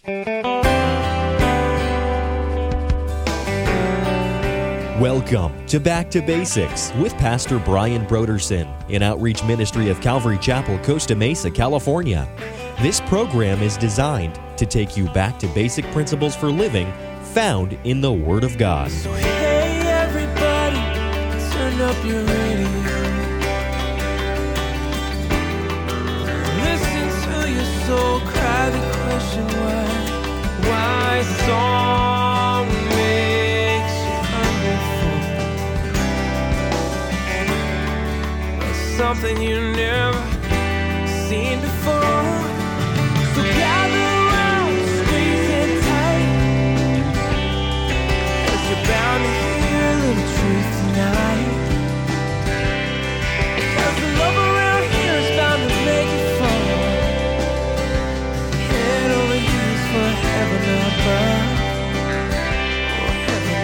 Welcome to Back to Basics with Pastor Brian Broderson in Outreach Ministry of Calvary Chapel, Costa Mesa, California. This program is designed to take you back to basic principles for living found in the Word of God. So hey everybody, turn up your radio. Listen to your soul cry the question why song makes you hungry for something you never seen before. So gather around, squeeze in tight, 'cause you're bound to hear a little truth tonight. 'Cause the love around here is bound to make you fall. Head over heels for heaven above. Oh, heaven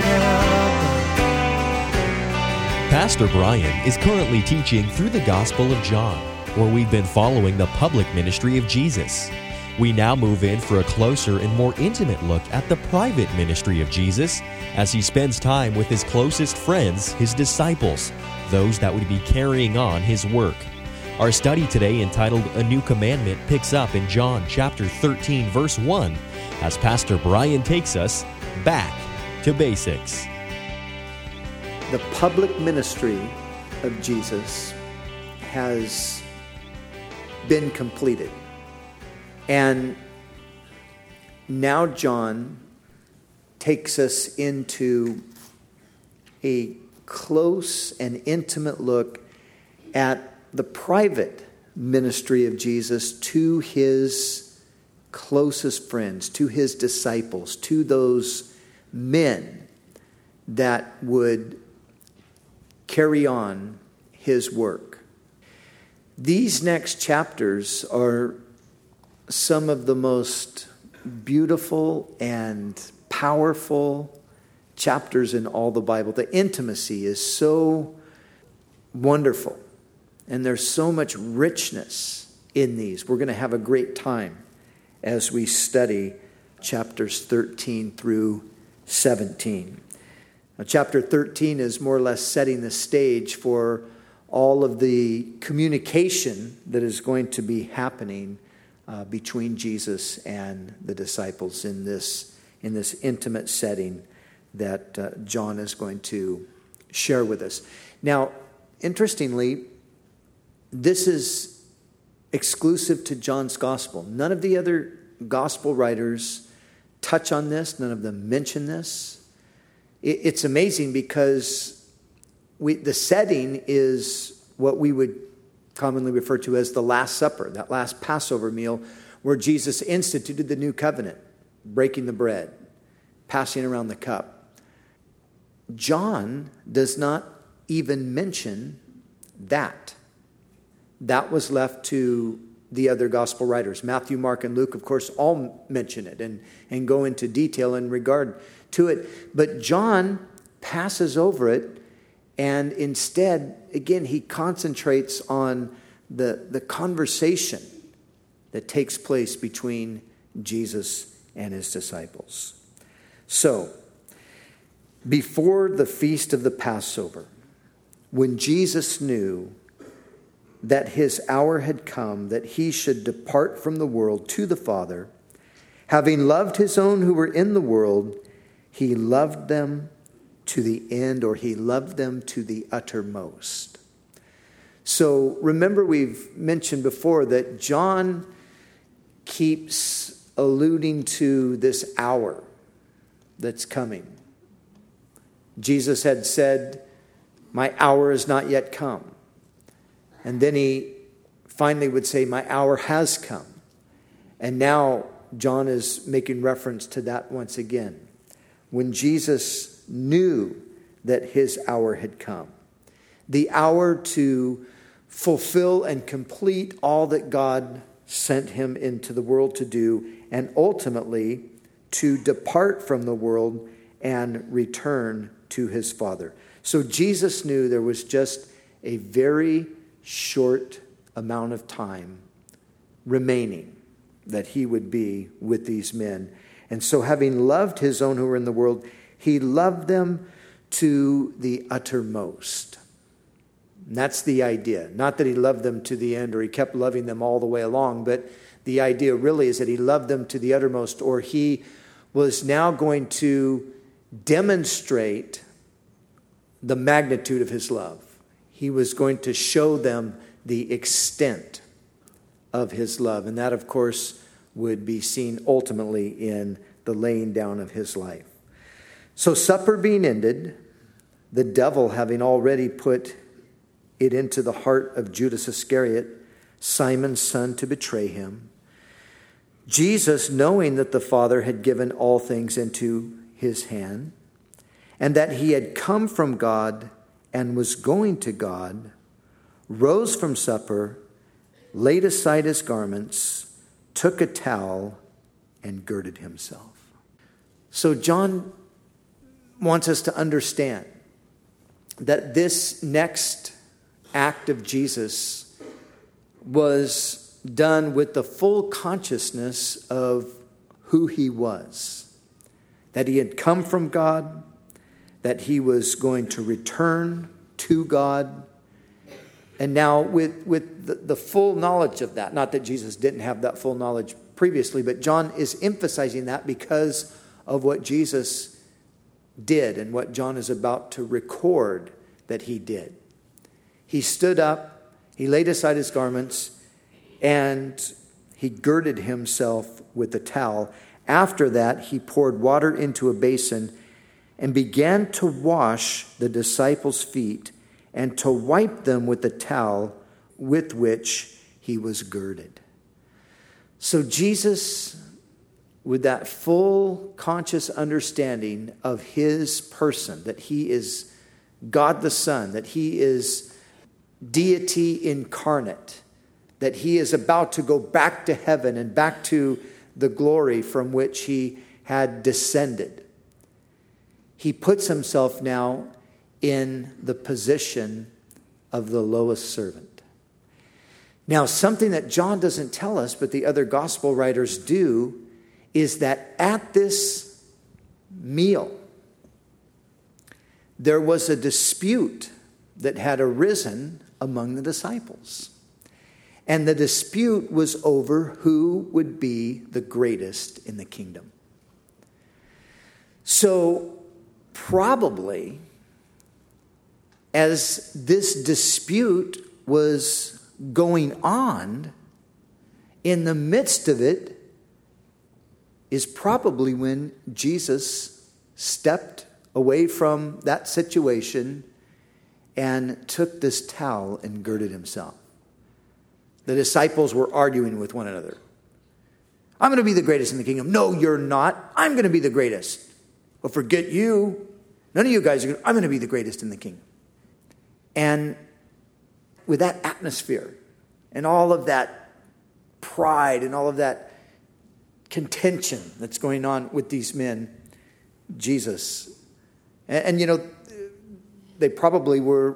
above. Pastor Brian is currently teaching through the Gospel of John, where we've been following the public ministry of Jesus. We now move in for a closer and more intimate look at the private ministry of Jesus as he spends time with his closest friends, his disciples, those that would be carrying on his work. Our study today, entitled A New Commandment, picks up in John chapter 13, verse 1, as Pastor Brian takes us back to basics. The public ministry of Jesus has been completed. And now John takes us into a close and intimate look at the private ministry of Jesus to his closest friends, to his disciples, to those men that would carry on his work. These next chapters are some of the most beautiful and powerful chapters in all the Bible. The intimacy is so wonderful, and there's so much richness in these. We're going to have a great time as we study chapters 13 through 17. Now, chapter 13 is more or less setting the stage for all of the communication that is going to be happening between Jesus and the disciples in this intimate setting that John is going to share with us. Now, interestingly, this is exclusive to John's gospel. None of the other gospel writers touch on this. None of them mention this. It's amazing because the setting is what we would commonly refer to as the Last Supper, that last Passover meal where Jesus instituted the new covenant, breaking the bread, passing around the cup. John does not even mention that. That was left to the other gospel writers. Matthew, Mark, and Luke, of course, all mention it and go into detail in regard to it. But John passes over it, and instead, again, he concentrates on the conversation that takes place between Jesus and his disciples. So, before the feast of the Passover, when Jesus knew that his hour had come, that he should depart from the world to the Father, having loved his own who were in the world, he loved them to the end, or he loved them to the uttermost. So remember, we've mentioned before that John keeps alluding to this hour that's coming. Jesus had said, "My hour is not yet come." And then he finally would say, "My hour has come." And now John is making reference to that once again. When Jesus knew that his hour had come, the hour to fulfill and complete all that God sent him into the world to do, and ultimately to depart from the world and return to his Father. So Jesus knew there was just a very short amount of time remaining that he would be with these men. And so having loved his own who were in the world, he loved them to the uttermost. And that's the idea. Not that he loved them to the end or he kept loving them all the way along, but the idea really is that he loved them to the uttermost, or he was now going to demonstrate the magnitude of his love. He was going to show them the extent of his love. And that, of course, would be seen ultimately in the laying down of his life. So supper being ended, the devil having already put it into the heart of Judas Iscariot, Simon's son, to betray him, Jesus, knowing that the Father had given all things into his hand, and that he had come from God and was going to God, rose from supper, laid aside his garments, took a towel, and girded himself. So John wants us to understand that this next act of Jesus was done with the full consciousness of who he was, that he had come from God, that he was going to return to God. And now with the full knowledge of that, not that Jesus didn't have that full knowledge previously, but John is emphasizing that because of what Jesus did and what John is about to record that he did. He stood up, he laid aside his garments, and he girded himself with a towel. After that, he poured water into a basin and began to wash the disciples' feet and to wipe them with the towel with which he was girded. So Jesus, with that full conscious understanding of his person, that he is God the Son, that he is deity incarnate, that he is about to go back to heaven and back to the glory from which he had descended, he puts himself now in the position of the lowest servant. Now, something that John doesn't tell us, but the other gospel writers do, is that at this meal, there was a dispute that had arisen among the disciples. And the dispute was over who would be the greatest in the kingdom. So, probably, as this dispute was going on, in the midst of it is probably when Jesus stepped away from that situation and took this towel and girded himself. The disciples were arguing with one another. I'm going to be the greatest in the kingdom. No, you're not. I'm going to be the greatest. Well, forget you. None of you guys are going to. I'm going to be the greatest in the kingdom. And with that atmosphere and all of that pride and all of that contention that's going on with these men, Jesus, and they probably were,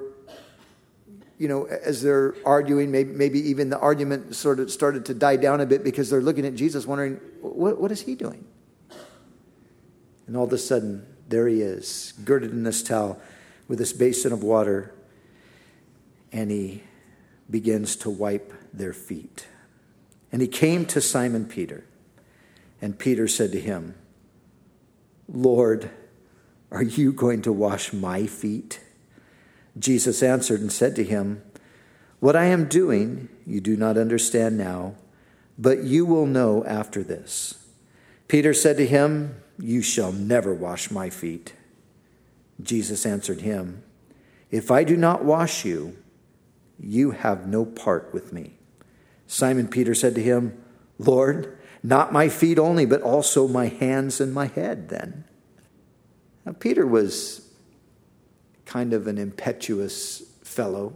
as they're arguing, maybe even the argument sort of started to die down a bit because they're looking at Jesus wondering, what is he doing? And all of a sudden, there he is, girded in this towel with this basin of water, and he begins to wipe their feet. And he came to Simon Peter, and Peter said to him, Lord, are you going to wash my feet? Jesus answered and said to him, what I am doing you do not understand now, but you will know after this. Peter said to him, you shall never wash my feet. Jesus answered him, if I do not wash you, you have no part with me. Simon Peter said to him, Lord, not my feet only, but also my hands and my head then. Now, Peter was kind of an impetuous fellow,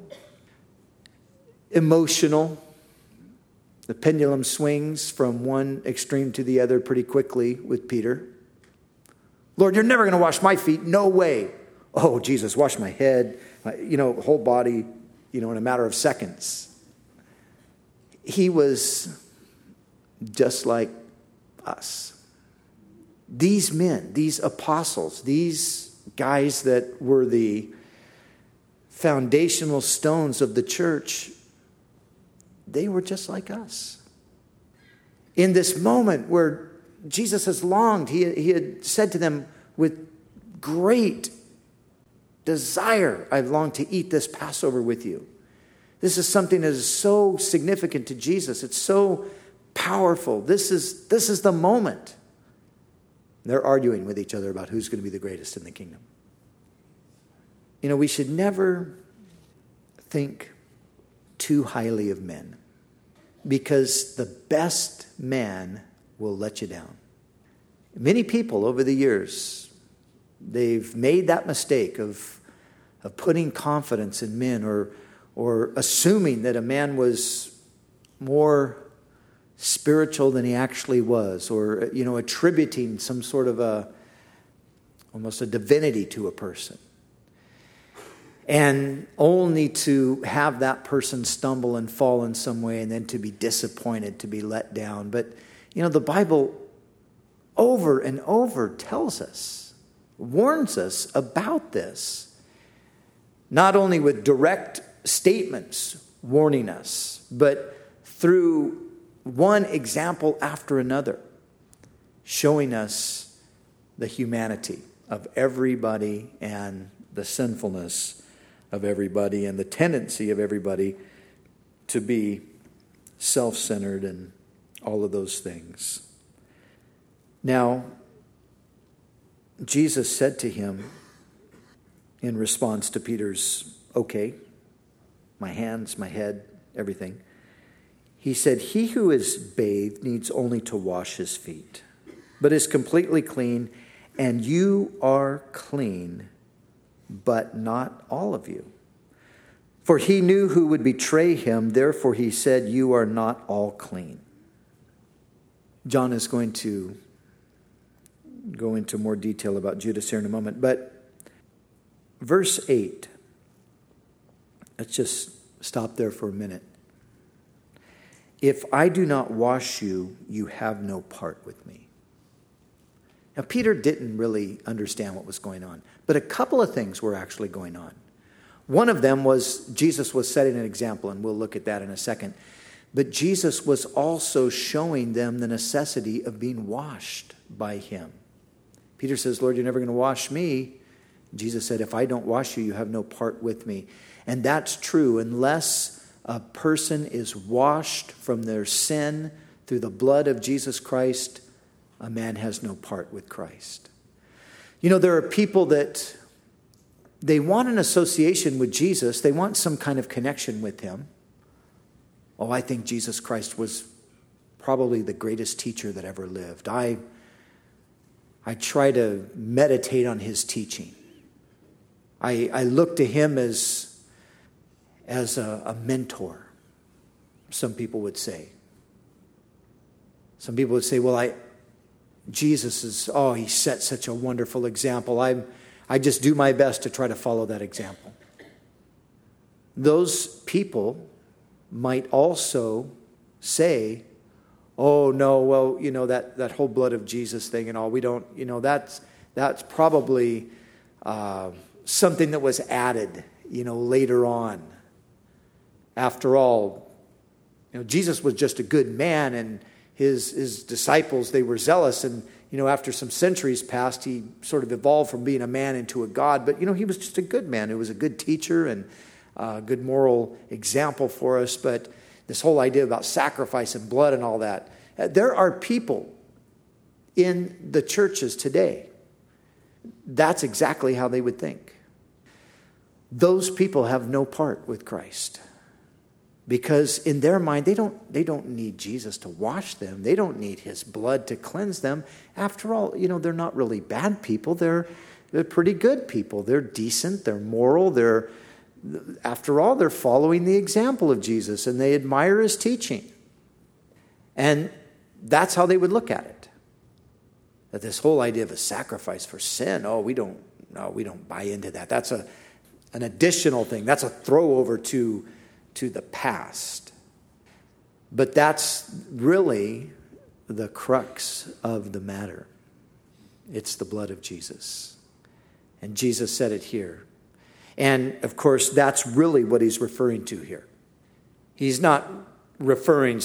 emotional. The pendulum swings from one extreme to the other pretty quickly with Peter. Lord, you're never going to wash my feet. No way. Oh, Jesus, wash my head, whole body, in a matter of seconds. He was just like us. These men, these apostles, these guys that were the foundational stones of the church, they were just like us. In this moment where Jesus has longed, he had said to them with great desire, I've longed to eat this Passover with you. This is something that is so significant to Jesus. It's so powerful. This is the moment. They're arguing with each other about who's going to be the greatest in the kingdom. You know, we should never think too highly of men, because the best man will let you down. Many people over the years, they've made that mistake of putting confidence in men, or assuming that a man was more spiritual than he actually was, or, attributing some sort of almost a divinity to a person. And only to have that person stumble and fall in some way, and then to be disappointed, to be let down. But, the Bible over and over tells us, warns us about this. Not only with direct statements warning us, but through one example after another, showing us the humanity of everybody and the sinfulness of everybody and the tendency of everybody to be self-centered and all of those things. Now, Jesus said to him in response to Peter's, okay, my hands, my head, everything. He said, he who is bathed needs only to wash his feet, but is completely clean, and you are clean, but not all of you. For he knew who would betray him, therefore he said, you are not all clean. John is going to go into more detail about Judas here in a moment, but verse 8, let's just stop there for a minute. If I do not wash you, you have no part with me. Now, Peter didn't really understand what was going on, but a couple of things were actually going on. One of them was Jesus was setting an example, and we'll look at that in a second. But Jesus was also showing them the necessity of being washed by him. Peter says, Lord, you're never going to wash me. Jesus said, if I don't wash you, you have no part with me. And that's true unless a person is washed from their sin through the blood of Jesus Christ, a man has no part with Christ. There are people that they want an association with Jesus. They want some kind of connection with him. Oh, I think Jesus Christ was probably the greatest teacher that ever lived. I try to meditate on his teaching. I look to him as a mentor, some people would say. Some people would say, well, Jesus is, he set such a wonderful example. I just do my best to try to follow that example. Those people might also say, oh, no, well, that whole blood of Jesus thing and all, we don't, that's probably something that was added, later on. After all, Jesus was just a good man, and his disciples, they were zealous, and after some centuries passed, he sort of evolved from being a man into a God. But he was just a good man. He was a good teacher and a good moral example for us. But this whole idea about sacrifice and blood and all that, there are people in the churches today, that's exactly how they would think. Those people have no part with Christ. Because in their mind, they don't need Jesus to wash them. They don't need his blood to cleanse them. After all, they're not really bad people. They're pretty good people. They're decent. They're moral. After all, they're following the example of Jesus, and they admire his teaching. And that's how they would look at it. That this whole idea of a sacrifice for sin, we don't buy into that. That's an additional thing. That's a throwover to the past. But that's really the crux of the matter. It's the blood of Jesus. And Jesus said it here. And, of course, that's really what he's referring to here. He's not referring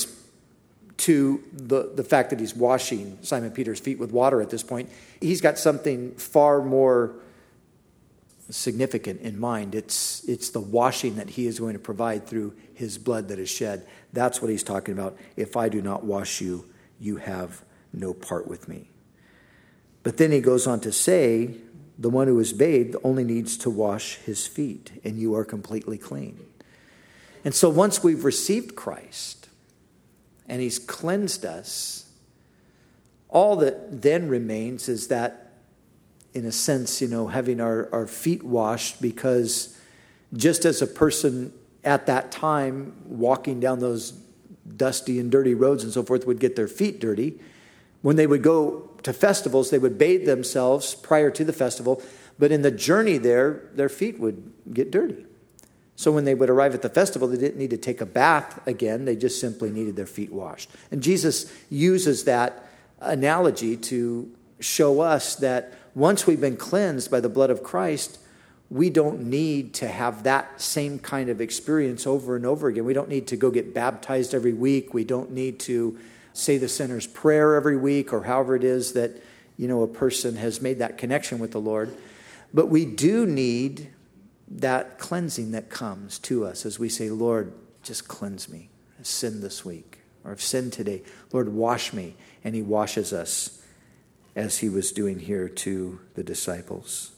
to the fact that he's washing Simon Peter's feet with water at this point. He's got something far more significant in mind. It's the washing that he is going to provide through his blood that is shed. That's what he's talking about. If I do not wash you, you have no part with me. But then he goes on to say, the one who is bathed only needs to wash his feet, and you are completely clean. And so once we've received Christ, and he's cleansed us, all that then remains is that, in a sense, having our feet washed, because just as a person at that time walking down those dusty and dirty roads and so forth would get their feet dirty, when they would go to festivals, they would bathe themselves prior to the festival, but in the journey there, their feet would get dirty. So when they would arrive at the festival, they didn't need to take a bath again. They just simply needed their feet washed. And Jesus uses that analogy to show us that once we've been cleansed by the blood of Christ, we don't need to have that same kind of experience over and over again. We don't need to go get baptized every week. We don't need to say the sinner's prayer every week, or however it is that, a person has made that connection with the Lord. But we do need that cleansing that comes to us as we say, Lord, just cleanse me. I've sinned this week, or I've sinned today. Lord, wash me. And he washes us as he was doing here to the disciples.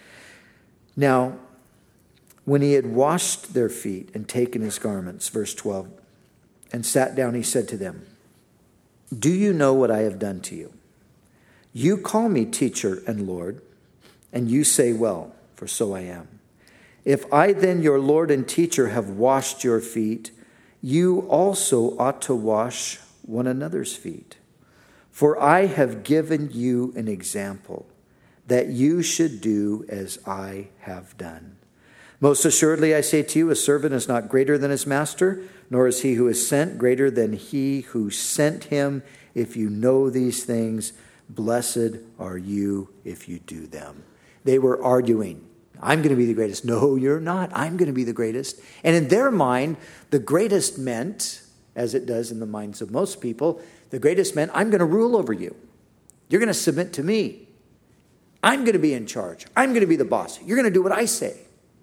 Now, when he had washed their feet and taken his garments, verse 12, and sat down, he said to them, do you know what I have done to you? You call me teacher and Lord, and you say, well, for so I am. If I then, your Lord and teacher, have washed your feet, you also ought to wash one another's feet. For I have given you an example, that you should do as I have done. Most assuredly, I say to you, a servant is not greater than his master, nor is he who is sent greater than he who sent him. If you know these things, blessed are you if you do them. They were arguing. I'm going to be the greatest. No, you're not. I'm going to be the greatest. And in their mind, the greatest meant, as it does in the minds of most people, the greatest meant, I'm going to rule over you. You're going to submit to me. I'm going to be in charge. I'm going to be the boss. You're going to do what I say.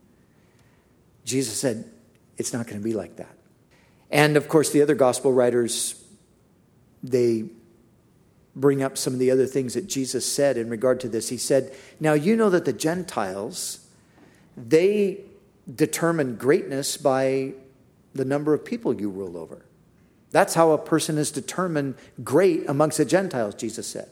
Jesus said, it's not going to be like that. And of course, the other gospel writers, they bring up some of the other things that Jesus said in regard to this. He said, now you know that the Gentiles, they determine greatness by the number of people you rule over. That's how a person is determined great amongst the Gentiles, Jesus said.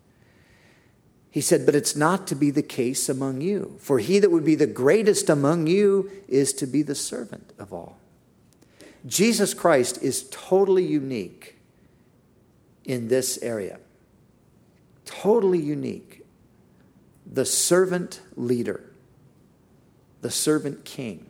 He said, but it's not to be the case among you. For he that would be the greatest among you is to be the servant of all. Jesus Christ is totally unique in this area. Totally unique. The servant leader. The servant king.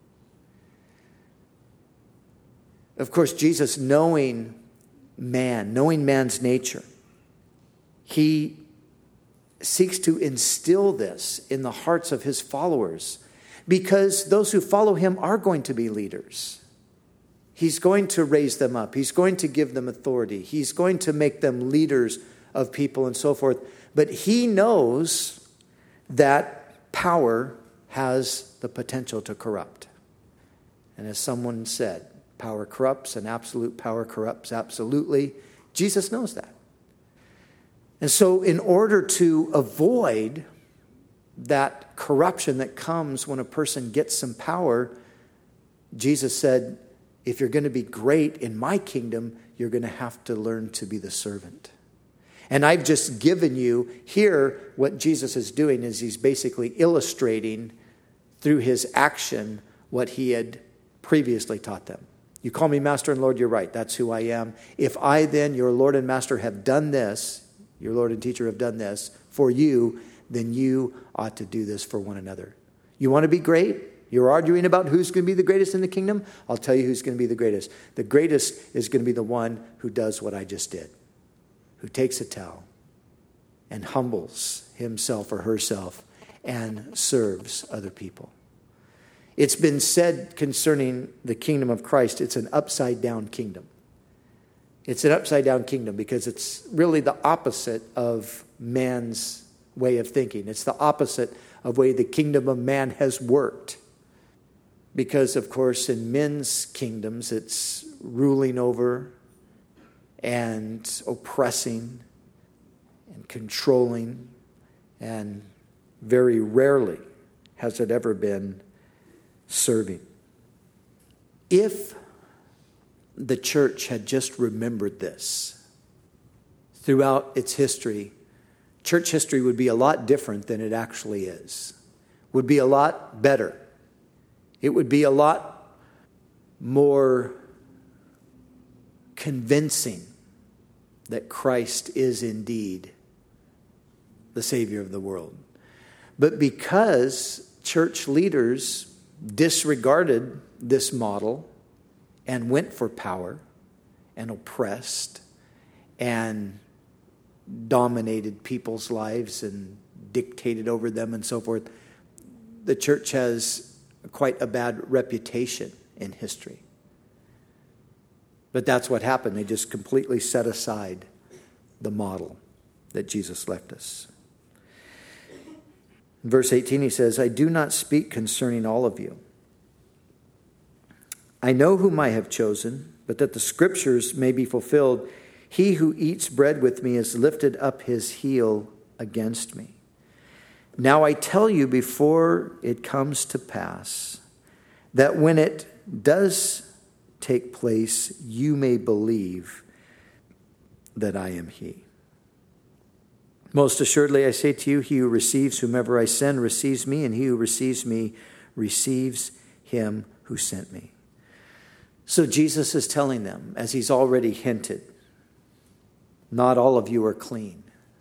Of course, Jesus, knowing man's nature, he seeks to instill this in the hearts of his followers, because those who follow him are going to be leaders. He's going to raise them up. He's going to give them authority. He's going to make them leaders of people and so forth. But he knows that power has the potential to corrupt. And as someone said, power corrupts and absolute power corrupts absolutely. Jesus knows that. And so in order to avoid that corruption that comes when a person gets some power, Jesus said, if you're going to be great in my kingdom, you're going to have to learn to be the servant. And I've just given you here what Jesus is doing is he's basically illustrating through his action what he had previously taught them. You call me Master and Lord, you're right. That's who I am. If I then, your Lord and Master, have done this, your Lord and teacher have done this for you, then you ought to do this for one another. You want to be great? You're arguing about who's going to be the greatest in the kingdom? I'll tell you who's going to be the greatest. The greatest is going to be the one who does what I just did. who takes a towel and humbles himself or herself and serves other people. It's been said concerning the kingdom of Christ, it's an upside-down kingdom. It's an upside-down kingdom because it's really the opposite of man's way of thinking. It's the opposite of the way the kingdom of man has worked. Because, of course, in men's kingdoms, it's ruling over and oppressing and controlling, and very rarely has it ever been serving. If the church had just remembered this throughout its history, church history would be a lot different than it actually is. Would be a lot better. It would be a lot more convincing that Christ is indeed the Savior of the world. But because church leaders disregarded this model and went for power and oppressed and dominated people's lives and dictated over them and so forth, the church has quite a bad reputation in history. But that's what happened. They just completely set aside the model that Jesus left us. In verse 18 he says, I do not speak concerning all of you. I know whom I have chosen, but that the scriptures may be fulfilled. He who eats bread with me has lifted up his heel against me. Now I tell you before it comes to pass, that when it does take place, you may believe that I am he. Most assuredly I say to you, he who receives whomever I send receives me, and he who receives me receives him who sent me. So Jesus is telling them, as he's already hinted, not all of you are clean.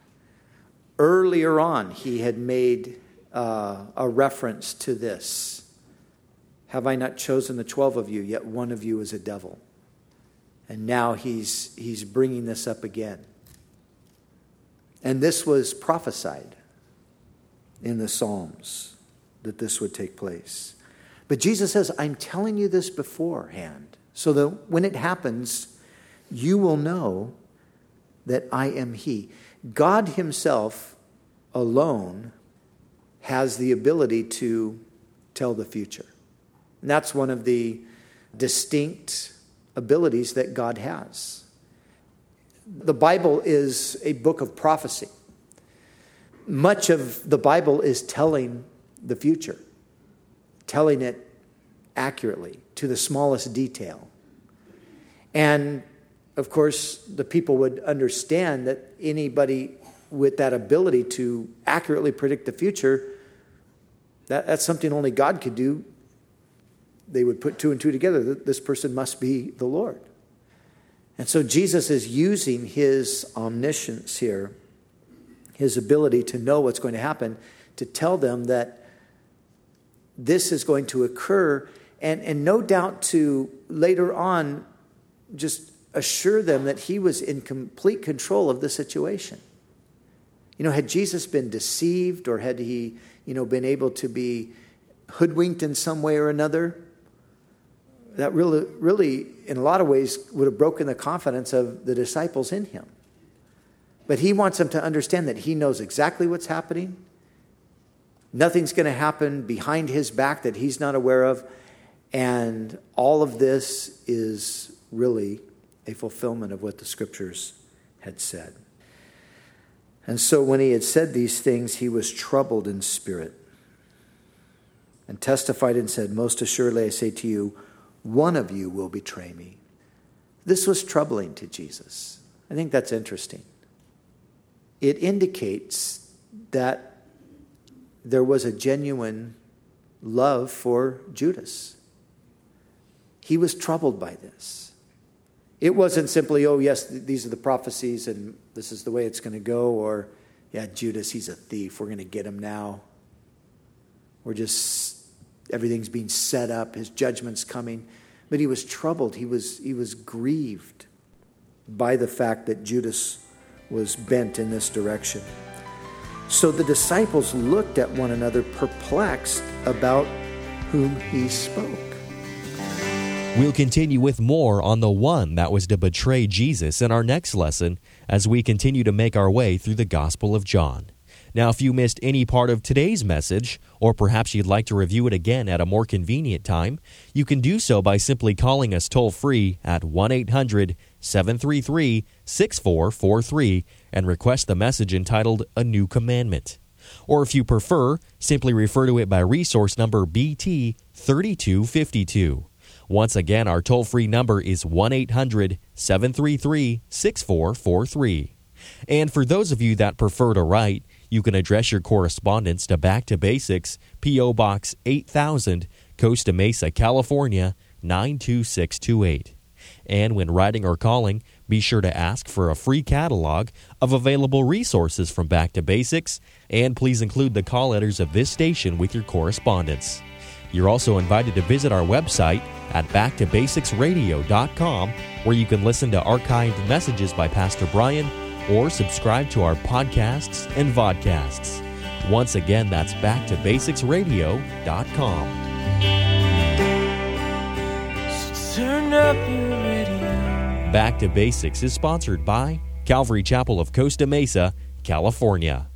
Earlier on, he had made a reference to this. Have I not chosen the 12 of you, yet one of you is a devil? And now he's bringing this up again. And this was prophesied in the Psalms, that this would take place. But Jesus says, I'm telling you this beforehand, so that when it happens, you will know that I am he. God himself alone has the ability to tell the future. And that's one of the distinct abilities that God has. The Bible is a book of prophecy. Much of the Bible is telling the future, telling it accurately to the smallest detail. And of course, the people would understand that anybody with that ability to accurately predict the future, that's something only God could do. They would put two and two together. This person must be the Lord. And so Jesus is using his omniscience here, his ability to know what's going to happen, to tell them that this is going to occur, and no doubt to later on just assure them that he was in complete control of the situation. Had Jesus been deceived, or had he, been able to be hoodwinked in some way or another, that really, in a lot of ways, would have broken the confidence of the disciples in him. But he wants them to understand that he knows exactly what's happening. Nothing's going to happen behind his back that he's not aware of. And all of this is really a fulfillment of what the scriptures had said. And so when he had said these things, he was troubled in spirit and testified and said, most assuredly I say to you, one of you will betray me. This was troubling to Jesus. I think that's interesting. It indicates that there was a genuine love for Judas. He was troubled by this. It wasn't simply, oh yes, these are the prophecies and this is the way it's going to go, or yeah, Judas, he's a thief, we're going to get him now. Everything's being set up, his judgment's coming. But he was troubled, he was grieved by the fact that Judas was bent in this direction. So the disciples looked at one another, perplexed about whom he spoke. We'll continue with more on the one that was to betray Jesus in our next lesson as we continue to make our way through the Gospel of John. Now, if you missed any part of today's message, or perhaps you'd like to review it again at a more convenient time, you can do so by simply calling us toll-free at 1-800-733-6443 and request the message entitled A New Commandment. Or if you prefer, simply refer to it by resource number BT3252. Once again, our toll-free number is 1-800-733-6443. And for those of you that prefer to write, you can address your correspondence to Back to Basics, P.O. Box 8000, Costa Mesa, California, 92628. And when writing or calling, be sure to ask for a free catalog of available resources from Back to Basics, and please include the call letters of this station with your correspondence. You're also invited to visit our website at backtobasicsradio.com, where you can listen to archived messages by Pastor Brian or subscribe to our podcasts and vodcasts. Once again, that's backtobasicsradio.com. So turn up your radio. Back to Basics is sponsored by Calvary Chapel of Costa Mesa, California.